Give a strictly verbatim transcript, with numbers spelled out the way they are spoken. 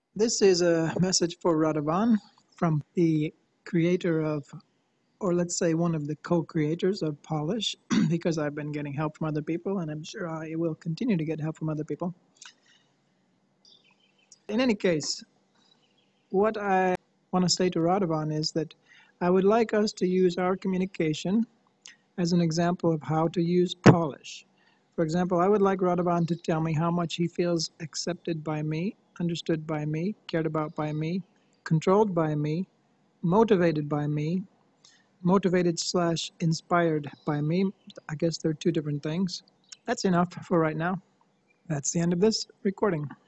This is a message for Radovan from the creator of, or let's say one of the co-creators of Polish, because I've been getting help from other people and I'm sure I will continue to get help from other people. In any case, what I want to say to Radovan is that I would like us to use our communication as an example of how to use Polish. For example, I would like Radovan to tell me how much he feels accepted by me, understood by me, cared about by me, controlled by me, motivated by me, motivated slash inspired by me. I guess they're two different things. That's enough for right now. That's the end of this recording.